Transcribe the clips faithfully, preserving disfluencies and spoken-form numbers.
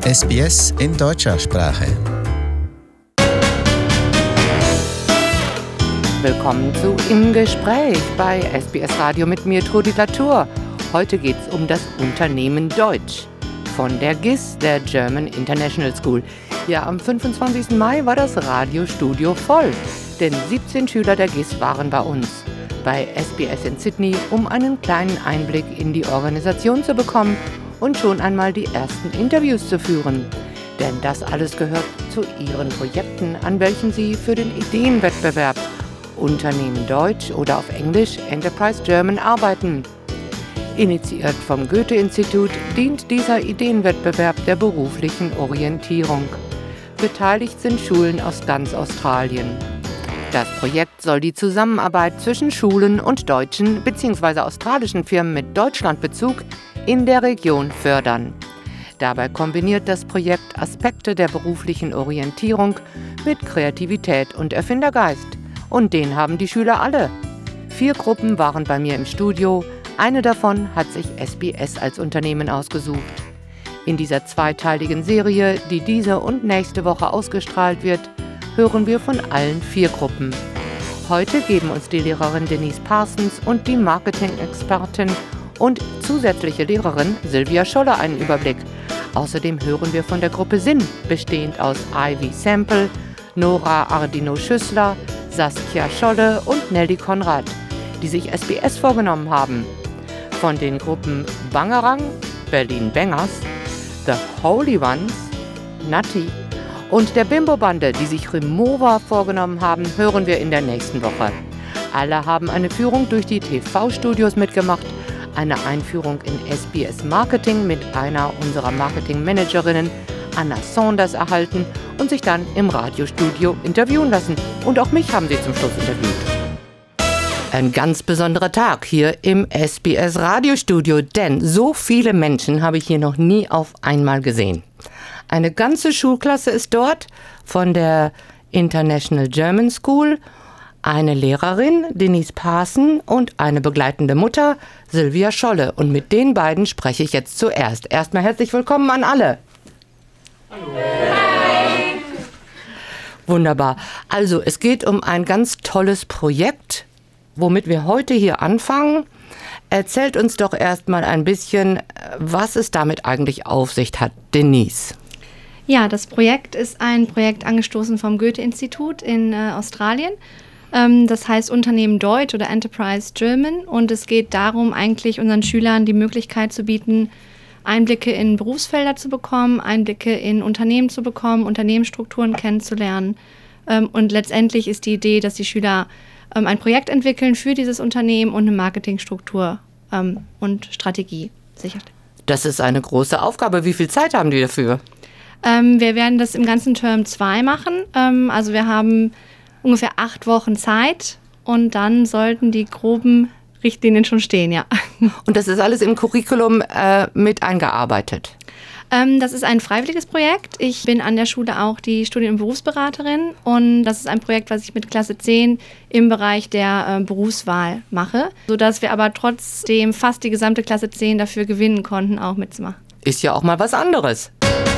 S B S in deutscher Sprache. Willkommen zu Im Gespräch bei S B S Radio mit mir, Trudi Latour. Heute geht es um das Unternehmen Deutsch von der G I S, der German International School. Ja, am fünfundzwanzigsten Mai war das Radiostudio voll, denn siebzehn Schüler der G I S waren bei uns, bei S B S in Sydney, um einen kleinen Einblick in die Organisation zu bekommen und schon einmal die ersten Interviews zu führen. Denn das alles gehört zu ihren Projekten, an welchen sie für den Ideenwettbewerb Unternehmen Deutsch oder auf Englisch Enterprise German arbeiten. Initiiert vom Goethe-Institut dient dieser Ideenwettbewerb der beruflichen Orientierung. Beteiligt sind Schulen aus ganz Australien. Das Projekt soll die Zusammenarbeit zwischen Schulen und deutschen bzw. australischen Firmen mit Deutschlandbezug in der Region fördern. Dabei kombiniert das Projekt Aspekte der beruflichen Orientierung mit Kreativität und Erfindergeist. Und den haben die Schüler alle. Vier Gruppen waren bei mir im Studio. Eine davon hat sich S B S als Unternehmen ausgesucht. In dieser zweiteiligen Serie, die diese und nächste Woche ausgestrahlt wird, hören wir von allen vier Gruppen. Heute geben uns die Lehrerin Denise Parsons und die Marketing-Expertin und zusätzliche Lehrerin Sylvia Scholle einen Überblick. Außerdem hören wir von der Gruppe Sinn, bestehend aus Ivy Sample, Nora Ardino-Schüssler, Saskia Scholle und Nelly Konrad, die sich S B S vorgenommen haben. Von den Gruppen Bangerang, Berlin Bangers, The Holy Ones, Nutty und der Bimbo-Bande, die sich Remova vorgenommen haben, hören wir in der nächsten Woche. Alle haben eine Führung durch die T V-Studios mitgemacht, eine Einführung in S B S Marketing mit einer unserer Marketing-Managerinnen, Anna Saunders, erhalten und sich dann im Radiostudio interviewen lassen. Und auch mich haben sie zum Schluss interviewt. Ein ganz besonderer Tag hier im S B S Radiostudio, denn so viele Menschen habe ich hier noch nie auf einmal gesehen. Eine ganze Schulklasse ist dort von der International German School, eine Lehrerin, Denise Parsons, und eine begleitende Mutter, Sylvia Scholle. Und mit den beiden spreche ich jetzt zuerst. Erstmal herzlich willkommen an alle. Hallo. Hi. Wunderbar. Also, es geht um ein ganz tolles Projekt, womit wir heute hier anfangen. Erzählt uns doch erstmal ein bisschen, was es damit eigentlich auf sich hat. Denise. Ja, das Projekt ist ein Projekt angestoßen vom Goethe-Institut in äh, Australien. Ähm, das heißt Unternehmen Deutsch oder Enterprise German. Und es geht darum, eigentlich unseren Schülern die Möglichkeit zu bieten, Einblicke in Berufsfelder zu bekommen, Einblicke in Unternehmen zu bekommen, Unternehmensstrukturen kennenzulernen. Ähm, und letztendlich ist die Idee, dass die Schüler ähm, ein Projekt entwickeln für dieses Unternehmen und eine Marketingstruktur ähm, und Strategie sicherstellen. Das ist eine große Aufgabe. Wie viel Zeit haben die dafür? Ähm, wir werden das im ganzen Term zwei machen. Ähm, also wir haben ungefähr acht Wochen Zeit und dann sollten die groben Richtlinien schon stehen, ja. Und das ist alles im Curriculum äh, mit eingearbeitet? Ähm, das ist ein freiwilliges Projekt. Ich bin an der Schule auch die Studien- und Berufsberaterin und das ist ein Projekt, was ich mit Klasse zehn im Bereich der äh, Berufswahl mache, sodass wir aber trotzdem fast die gesamte Klasse zehn dafür gewinnen konnten, auch mitzumachen. Ist ja auch mal was anderes.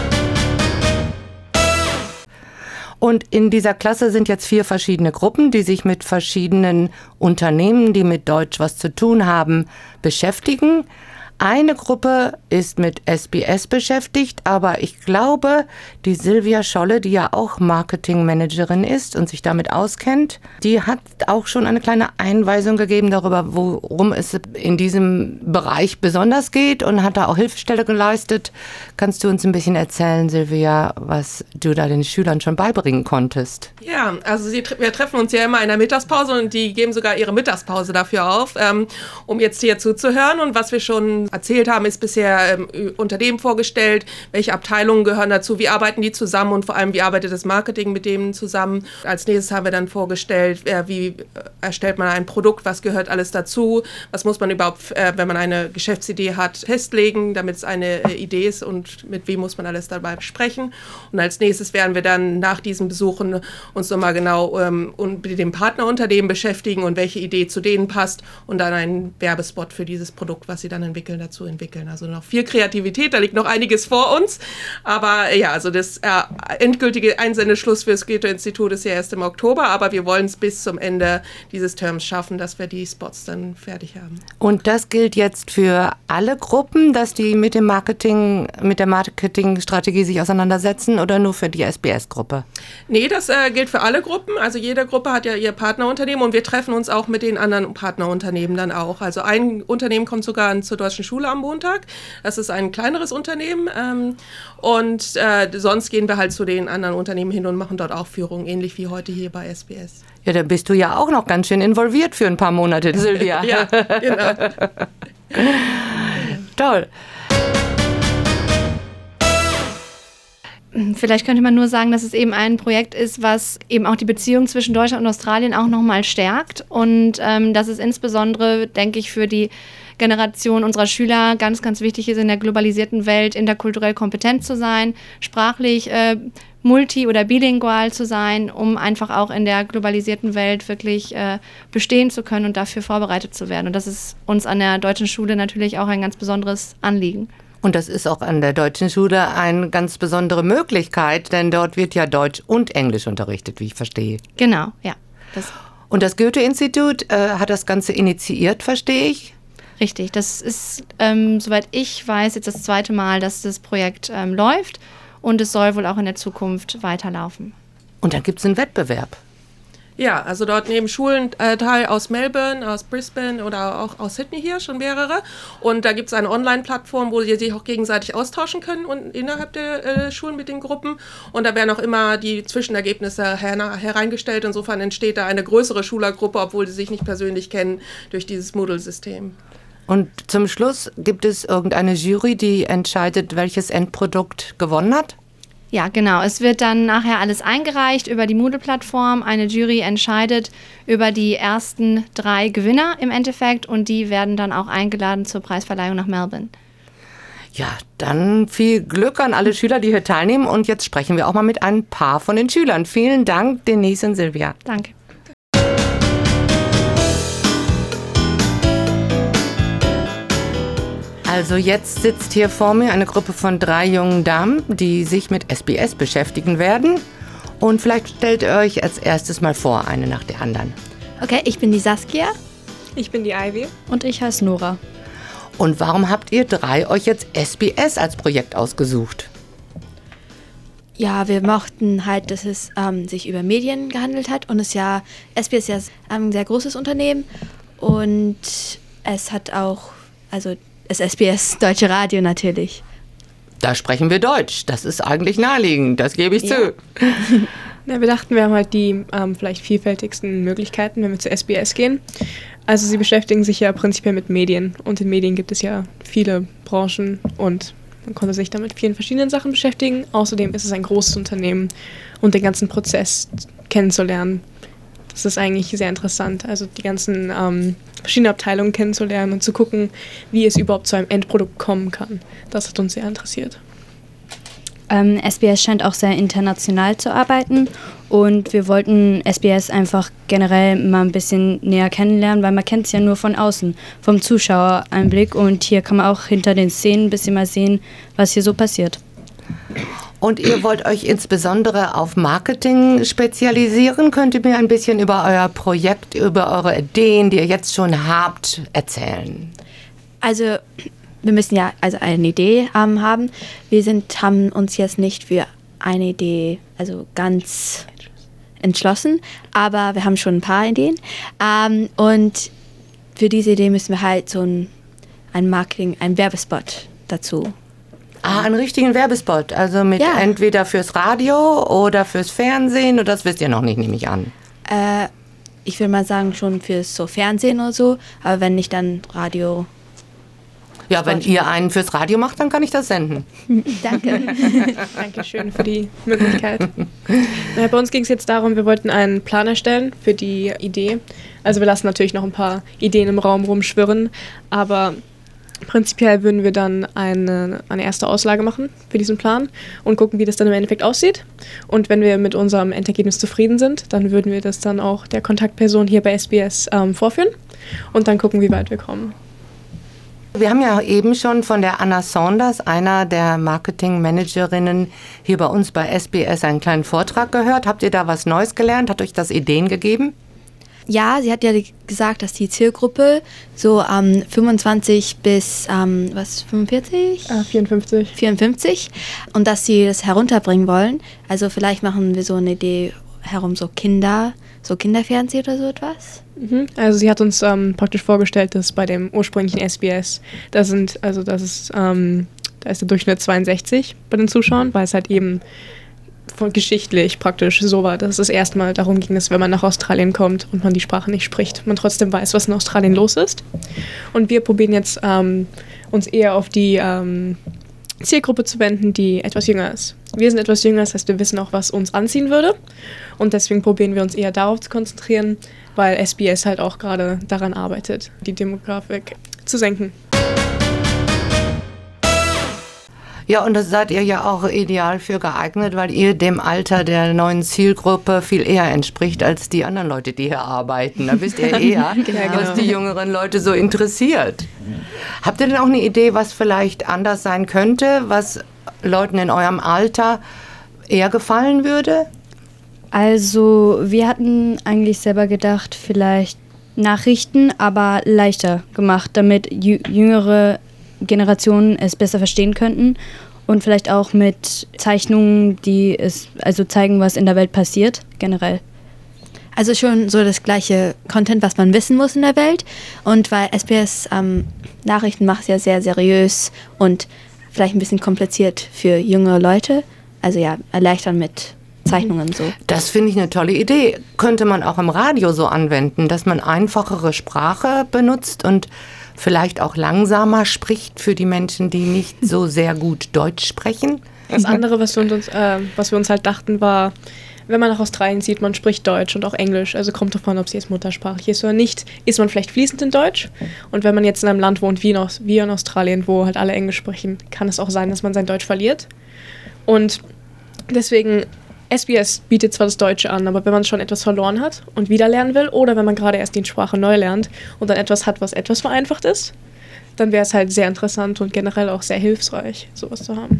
Und in dieser Klasse sind jetzt vier verschiedene Gruppen, die sich mit verschiedenen Unternehmen, die mit Deutsch was zu tun haben, beschäftigen. Eine Gruppe ist mit S B S beschäftigt, aber ich glaube, die Sylvia Scholle, die ja auch Marketingmanagerin ist und sich damit auskennt, die hat auch schon eine kleine Einweisung gegeben darüber, worum es in diesem Bereich besonders geht und hat da auch Hilfestellung geleistet. Kannst du uns ein bisschen erzählen, Sylvia, was du da den Schülern schon beibringen konntest? Ja, also sie, wir treffen uns ja immer in der Mittagspause und die geben sogar ihre Mittagspause dafür auf, ähm, um jetzt hier zuzuhören. Und was wir schon erzählt haben, ist bisher ähm, Unternehmen vorgestellt, welche Abteilungen gehören dazu, wie arbeiten die zusammen und vor allem, wie arbeitet das Marketing mit denen zusammen. Als nächstes haben wir dann vorgestellt, äh, wie äh, erstellt man ein Produkt, was gehört alles dazu, was muss man überhaupt, äh, wenn man eine Geschäftsidee hat, festlegen, damit es eine äh, Idee ist und mit wem muss man alles dabei besprechen. Und als nächstes werden wir dann nach diesen Besuchen uns nochmal genau ähm, mit dem Partnerunternehmen beschäftigen und welche Idee zu denen passt und dann einen Werbespot für dieses Produkt, was sie dann entwickeln, Ende dazu entwickeln. Also noch viel Kreativität, da liegt noch einiges vor uns. Aber ja, also das äh, endgültige Einsendeschluss für das Goethe-Institut ist ja erst im Oktober, aber wir wollen es bis zum Ende dieses Terms schaffen, dass wir die Spots dann fertig haben. Und das gilt jetzt für alle Gruppen, dass die mit dem Marketing, mit der Marketingstrategie sich auseinandersetzen oder nur für die S B S-Gruppe? Nee, das äh, gilt für alle Gruppen. Also jede Gruppe hat ja ihr Partnerunternehmen und wir treffen uns auch mit den anderen Partnerunternehmen dann auch. Also ein Unternehmen kommt sogar zur Deutschen Schule am Montag. Das ist ein kleineres Unternehmen. Ähm, und äh, sonst gehen wir halt zu den anderen Unternehmen hin und machen dort auch Führungen, ähnlich wie heute hier bei S B S. Ja, da bist du ja auch noch ganz schön involviert für ein paar Monate, Silvia. Ja, genau. Toll. Vielleicht könnte man nur sagen, dass es eben ein Projekt ist, was eben auch die Beziehung zwischen Deutschland und Australien auch nochmal stärkt. Und ähm, dass es insbesondere, denke ich, für die Generation unserer Schüler ganz, ganz wichtig ist, in der globalisierten Welt interkulturell kompetent zu sein, sprachlich äh, multi- oder bilingual zu sein, um einfach auch in der globalisierten Welt wirklich äh, bestehen zu können und dafür vorbereitet zu werden. Und das ist uns an der deutschen Schule natürlich auch ein ganz besonderes Anliegen. Und das ist auch an der deutschen Schule eine ganz besondere Möglichkeit, denn dort wird ja Deutsch und Englisch unterrichtet, wie ich verstehe. Genau, ja. Das und das Goethe-Institut äh, hat das Ganze initiiert, verstehe ich? Richtig, das ist, ähm, soweit ich weiß, jetzt das zweite Mal, dass das Projekt ähm, läuft und es soll wohl auch in der Zukunft weiterlaufen. Und dann gibt es einen Wettbewerb. Ja, also dort nehmen Schulen äh, teil aus Melbourne, aus Brisbane oder auch aus Sydney hier, schon mehrere. Und da gibt es eine Online-Plattform, wo sie sich auch gegenseitig austauschen können und innerhalb der äh, Schulen mit den Gruppen. Und da werden auch immer die Zwischenergebnisse her hereingestellt. Insofern entsteht da eine größere Schülergruppe, obwohl sie sich nicht persönlich kennen, durch dieses Moodle-System. Und zum Schluss gibt es irgendeine Jury, die entscheidet, welches Endprodukt gewonnen hat? Ja, genau. Es wird dann nachher alles eingereicht über die Moodle-Plattform. Eine Jury entscheidet über die ersten drei Gewinner im Endeffekt und die werden dann auch eingeladen zur Preisverleihung nach Melbourne. Ja, dann viel Glück an alle Schüler, die hier teilnehmen. Und jetzt sprechen wir auch mal mit ein paar von den Schülern. Vielen Dank, Denise und Silvia. Danke. Also jetzt sitzt hier vor mir eine Gruppe von drei jungen Damen, die sich mit S B S beschäftigen werden. Und vielleicht stellt ihr euch als erstes mal vor, eine nach der anderen. Okay, ich bin die Saskia. Ich bin die Ivy. Und ich heiße Nora. Und warum habt ihr drei euch jetzt S B S als Projekt ausgesucht? Ja, wir mochten halt, dass es ähm, sich über Medien gehandelt hat. Und es ja, S B S ist ja ein sehr großes Unternehmen. Und es hat auch, also das S B S Deutsche Radio natürlich. Da sprechen wir Deutsch. Das ist eigentlich naheliegend, das gebe ich Ja. zu. Ja, wir dachten, wir haben halt die ähm, vielleicht vielfältigsten Möglichkeiten, wenn wir zu S B S gehen. Also sie beschäftigen sich ja prinzipiell mit Medien und in Medien gibt es ja viele Branchen und man konnte sich damit mit vielen verschiedenen Sachen beschäftigen. Außerdem ist es ein großes Unternehmen und den ganzen Prozess kennenzulernen, das ist eigentlich sehr interessant. Also die ganzen ähm, verschiedenen Abteilungen kennenzulernen und zu gucken, wie es überhaupt zu einem Endprodukt kommen kann. Das hat uns sehr interessiert. Ähm, S B S scheint auch sehr international zu arbeiten und wir wollten S B S einfach generell mal ein bisschen näher kennenlernen, weil man kennt es ja nur von außen, vom Zuschauereinblick und hier kann man auch hinter den Szenen ein bisschen mal sehen, was hier so passiert. Und ihr wollt euch insbesondere auf Marketing spezialisieren. Könnt ihr mir ein bisschen über euer Projekt, über eure Ideen, die ihr jetzt schon habt, erzählen? Also wir müssen ja also eine Idee ähm, haben. Wir sind, haben uns jetzt nicht für eine Idee also ganz entschlossen, aber wir haben schon ein paar Ideen. Ähm, und für diese Idee müssen wir halt so ein, ein Marketing, ein Werbespot dazu. Ah, einen richtigen Werbespot, also mit Ja. entweder fürs Radio oder fürs Fernsehen, oder das wisst ihr noch nicht, nehme ich an. Äh, ich würde mal sagen, schon fürs so Fernsehen oder so, aber wenn nicht, dann Radio. Ja, wenn ihr einen fürs Radio macht, dann kann ich das senden. Danke. Dankeschön für die Möglichkeit. Ja, bei uns ging es jetzt darum, wir wollten einen Plan erstellen für die Idee. Also wir lassen natürlich noch ein paar Ideen im Raum rumschwirren, aber prinzipiell würden wir dann eine, eine erste Auslage machen für diesen Plan und gucken, wie das dann im Endeffekt aussieht. Und wenn wir mit unserem Endergebnis zufrieden sind, dann würden wir das dann auch der Kontaktperson hier bei S B S ähm, vorführen und dann gucken, wie weit wir kommen. Wir haben ja eben schon von der Anna Saunders, einer der Marketingmanagerinnen, hier bei uns bei S B S einen kleinen Vortrag gehört. Habt ihr da was Neues gelernt? Hat euch das Ideen gegeben? Ja, sie hat ja gesagt, dass die Zielgruppe so ähm, fünfundzwanzig bis ähm, was, fünfundvierzig? Äh, vierundfünfzig. vierundfünfzig. Und dass sie das herunterbringen wollen. Also vielleicht machen wir so eine Idee herum, so Kinder, so Kinderfernsehen oder so etwas. Mhm. Also sie hat uns ähm, praktisch vorgestellt, dass bei dem ursprünglichen S B S, da sind, also das ist, ähm, da ist der Durchschnitt zweiundsechzig bei den Zuschauern, weil es halt eben von geschichtlich praktisch so war, dass es erstmal darum ging, dass wenn man nach Australien kommt und man die Sprache nicht spricht, man trotzdem weiß, was in Australien los ist. Und wir probieren jetzt ähm, uns eher auf die ähm, Zielgruppe zu wenden, die etwas jünger ist. Wir sind etwas jünger, das heißt, wir wissen auch, was uns anziehen würde. Und deswegen probieren wir uns eher darauf zu konzentrieren, weil S B S halt auch gerade daran arbeitet, die Demografik zu senken. Ja, und das seid ihr ja auch ideal für geeignet, weil ihr dem Alter der neuen Zielgruppe viel eher entspricht als die anderen Leute, die hier arbeiten. Da wisst ihr eher, genau. was die jüngeren Leute so interessiert. Habt ihr denn auch eine Idee, was vielleicht anders sein könnte, was Leuten in eurem Alter eher gefallen würde? Also wir hatten eigentlich selber gedacht, vielleicht Nachrichten, aber leichter gemacht, damit jü- jüngere Generationen es besser verstehen könnten und vielleicht auch mit Zeichnungen, die es also zeigen, was in der Welt passiert, generell. Also schon so das gleiche Content, was man wissen muss in der Welt. Und weil S B S ähm, Nachrichten macht es ja sehr seriös und vielleicht ein bisschen kompliziert für junge Leute. Also ja, erleichtern mit Zeichnungen so. Das finde ich eine tolle Idee. Könnte man auch im Radio so anwenden, dass man einfachere Sprache benutzt und vielleicht auch langsamer spricht für die Menschen, die nicht so sehr gut Deutsch sprechen? Das andere, was wir uns, äh, was wir uns halt dachten, war, wenn man nach Australien zieht, man spricht Deutsch und auch Englisch, also kommt davon, ob sie jetzt muttersprachlich ist oder nicht, ist man vielleicht fließend in Deutsch. Und wenn man jetzt in einem Land wohnt wie in, Aus- wie in Australien, wo halt alle Englisch sprechen, kann es auch sein, dass man sein Deutsch verliert. Und deswegen, S B S bietet zwar das Deutsche an, aber wenn man schon etwas verloren hat und wieder lernen will, oder wenn man gerade erst die Sprache neu lernt und dann etwas hat, was etwas vereinfacht ist, dann wäre es halt sehr interessant und generell auch sehr hilfreich, sowas zu haben.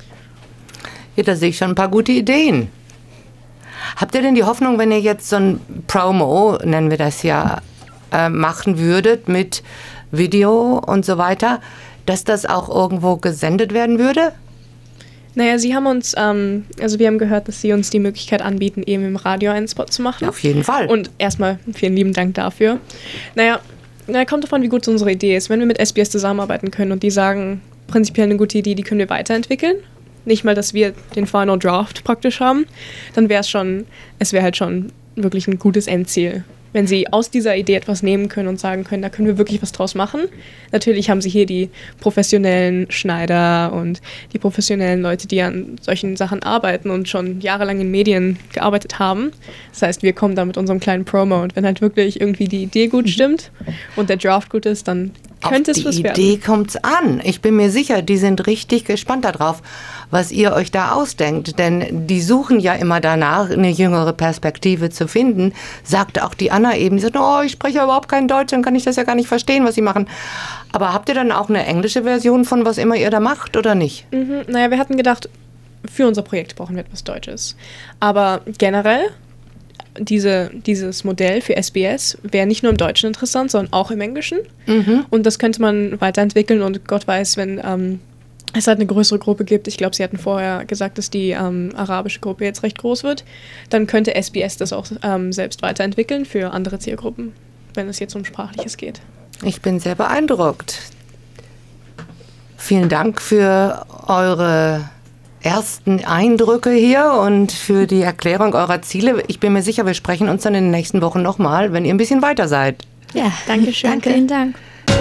Ja, da sehe ich schon ein paar gute Ideen. Habt ihr denn die Hoffnung, wenn ihr jetzt so ein Promo, nennen wir das ja, äh, machen würdet mit Video und so weiter, dass das auch irgendwo gesendet werden würde? Naja, sie haben uns, ähm, also wir haben gehört, dass sie uns die Möglichkeit anbieten, eben im Radio einen Spot zu machen. Ja, auf jeden Fall. Und erstmal vielen lieben Dank dafür. Naja, na, kommt davon, wie gut unsere Idee ist. Wenn wir mit S B S zusammenarbeiten können und die sagen, prinzipiell eine gute Idee, die können wir weiterentwickeln, nicht mal, dass wir den Final Draft praktisch haben, dann wäre es schon, es wäre halt schon wirklich ein gutes Endziel. Wenn sie aus dieser Idee etwas nehmen können und sagen können, da können wir wirklich was draus machen. Natürlich haben sie hier die professionellen Schneider und die professionellen Leute, die an solchen Sachen arbeiten und schon jahrelang in Medien gearbeitet haben. Das heißt, wir kommen da mit unserem kleinen Promo und wenn halt wirklich irgendwie die Idee gut stimmt und der Draft gut ist, dann könnte es was werden. Auf die Idee kommt's an. Ich bin mir sicher, die sind richtig gespannt darauf, was ihr euch da ausdenkt. Denn die suchen ja immer danach, eine jüngere Perspektive zu finden. Sagte auch die Anna eben, die sagt, oh, ich spreche ja überhaupt kein Deutsch, dann kann ich das ja gar nicht verstehen, was sie machen. Aber habt ihr dann auch eine englische Version von was immer ihr da macht oder nicht? Mhm, naja, wir hatten gedacht, für unser Projekt brauchen wir etwas Deutsches. Aber generell, diese, dieses Modell für S B S wäre nicht nur im Deutschen interessant, sondern auch im Englischen. Mhm. Und das könnte man weiterentwickeln und Gott weiß, wenn ähm, es halt eine größere Gruppe gibt, ich glaube, sie hatten vorher gesagt, dass die ähm, arabische Gruppe jetzt recht groß wird, dann könnte S B S das auch ähm, selbst weiterentwickeln für andere Zielgruppen, wenn es jetzt um Sprachliches geht. Ich bin sehr beeindruckt. Vielen Dank für eure ersten Eindrücke hier und für die Erklärung eurer Ziele. Ich bin mir sicher, wir sprechen uns dann in den nächsten Wochen nochmal, wenn ihr ein bisschen weiter seid. Ja, danke schön. Danke. Vielen Dank.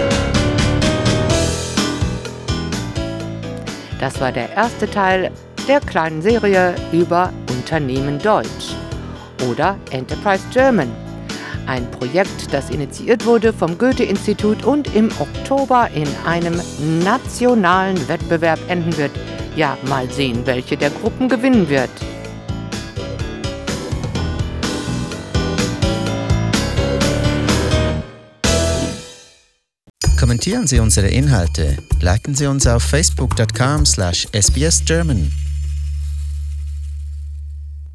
Das war der erste Teil der kleinen Serie über Unternehmen Deutsch oder Enterprise German. Ein Projekt, das initiiert wurde vom Goethe-Institut und im Oktober in einem nationalen Wettbewerb enden wird. Ja, mal sehen, welche der Gruppen gewinnen wird. Kommentiert Kommentieren Sie unsere Inhalte, liken Sie uns auf facebook dot com slash s b s german